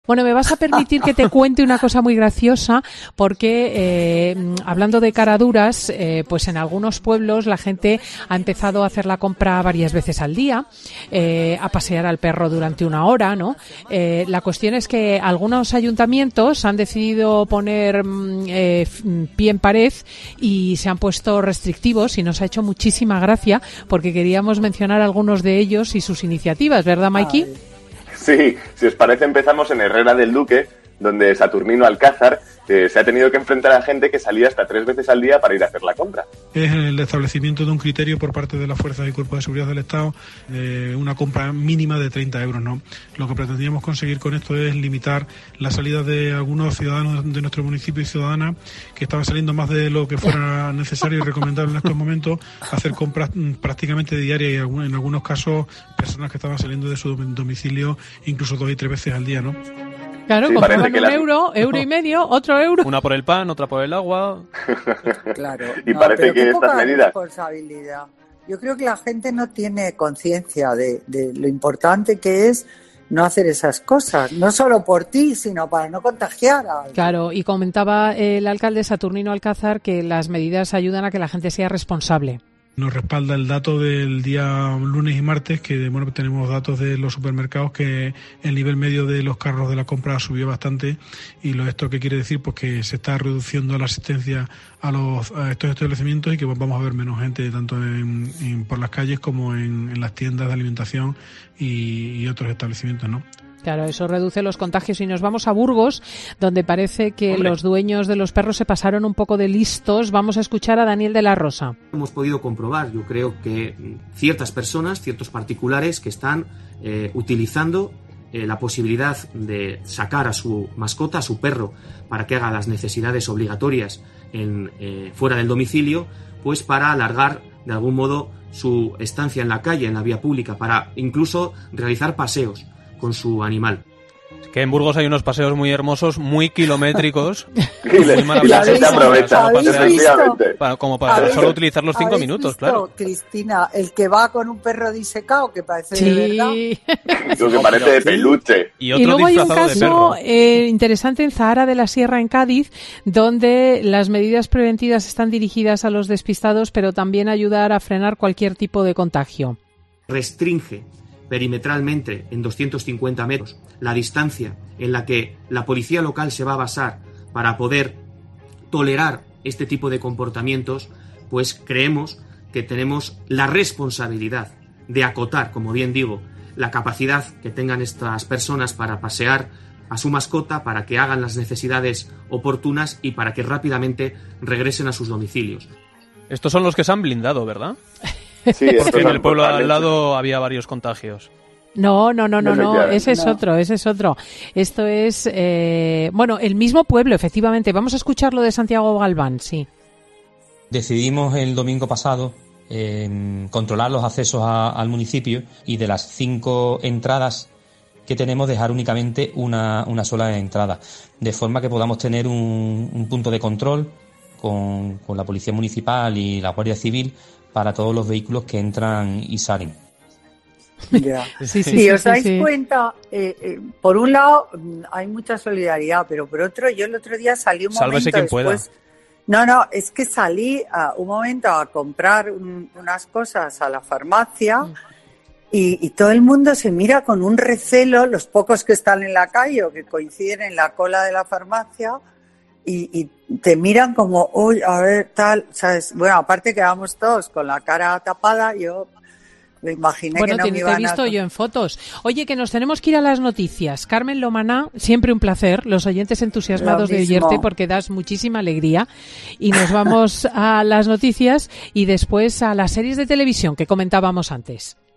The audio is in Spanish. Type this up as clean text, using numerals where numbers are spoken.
Bueno, me vas a permitir que te cuente una cosa muy graciosa, porque hablando de caraduras, pues en algunos pueblos la gente ha empezado a hacer la compra varias veces al día, a pasear al perro durante una hora, ¿no? La cuestión es que algunos ayuntamientos han decidido poner pie en pared y se han puesto restrictivos, y nos ha hecho muchísima gracia porque queríamos mencionar algunos de ellos y sus iniciativas, ¿verdad, Maiki? Sí, si os parece empezamos en Herrera del Duque, donde Saturnino Alcázar se ha tenido que enfrentar a gente que salía hasta 3 veces al día para ir a hacer la compra. Es el establecimiento de un criterio por parte de las fuerzas y cuerpos de seguridad del Estado, una compra mínima de 30 euros, ¿no? Lo que pretendíamos conseguir con esto es limitar la salida de algunos ciudadanos de nuestro municipio y ciudadanas que estaban saliendo más de lo que fuera necesario y recomendable en estos momentos, hacer compras prácticamente diarias y en algunos casos personas que estaban saliendo de su domicilio incluso 2 y 3 veces al día, ¿no? Claro, sí, compraban euro y medio, otro euro. Una por el pan, otra por el agua. Claro. Y no, parece que estas medidas... responsabilidad. Yo creo que la gente no tiene conciencia de lo importante que es no hacer esas cosas, no solo por ti, sino para no contagiar a alguien. Claro, y comentaba el alcalde Saturnino Alcázar que las medidas ayudan a que la gente sea responsable. Nos respalda el dato del día lunes y martes, que bueno, tenemos datos de los supermercados que el nivel medio de los carros de la compra subió bastante, y esto qué quiere decir, pues que se está reduciendo la asistencia a estos establecimientos y que vamos a ver menos gente tanto por las calles como en las tiendas de alimentación y otros establecimientos, ¿no? Claro, eso reduce los contagios. Y nos vamos a Burgos, donde parece que los dueños de los perros se pasaron un poco de listos. Vamos a escuchar a Daniel de la Rosa. Hemos podido comprobar, yo creo que ciertas personas, ciertos particulares que están utilizando la posibilidad de sacar a su mascota, a su perro, para que haga las necesidades obligatorias fuera del domicilio, pues para alargar de algún modo su estancia en la calle, en la vía pública, para incluso realizar paseos con su animal. Es que en Burgos hay unos paseos muy hermosos, muy kilométricos. Y la gente aprovecha, como para solo utilizar los 5 minutos, claro. Cristina, el que va con un perro disecado, que parece de verdad. Lo que parece de peluche. Y otro luego hay un disfrazado caso interesante en Zahara de la Sierra, en Cádiz, donde las medidas preventivas están dirigidas a los despistados, pero también ayudar a frenar cualquier tipo de contagio. Restringe perimetralmente en 250 metros la distancia en la que la policía local se va a basar para poder tolerar este tipo de comportamientos, pues creemos que tenemos la responsabilidad de acotar, como bien digo, la capacidad que tengan estas personas para pasear a su mascota, para que hagan las necesidades oportunas y para que rápidamente regresen a sus domicilios. Estos son los que se han blindado, ¿verdad? Sí, porque en el pueblo al lado había varios contagios. No, ese es otro. Esto es, el mismo pueblo, efectivamente. Vamos a escuchar lo de Santiago Galván, sí. Decidimos el domingo pasado controlar los accesos al municipio y de las 5 entradas que tenemos dejar únicamente una sola entrada, de forma que podamos tener un punto de control con la Policía Municipal y la Guardia Civil para todos los vehículos que entran y salen. Yeah. Sí, os dais cuenta, por un lado hay mucha solidaridad, pero por otro, yo el otro día salí un Sálvese momento quien después. No, es que salí un momento a comprar unas cosas a la farmacia y todo el mundo se mira con un recelo, los pocos que están en la calle o que coinciden en la cola de la farmacia. Y te miran como, uy, a ver, tal, ¿sabes? Bueno, aparte que vamos todos con la cara tapada, yo me imaginé que no me iban a... te he visto yo en fotos. Oye, que nos tenemos que ir a las noticias. Carmen Lomaná, siempre un placer, los oyentes entusiasmados de oyerte porque das muchísima alegría. Y nos vamos a las noticias y después a las series de televisión que comentábamos antes.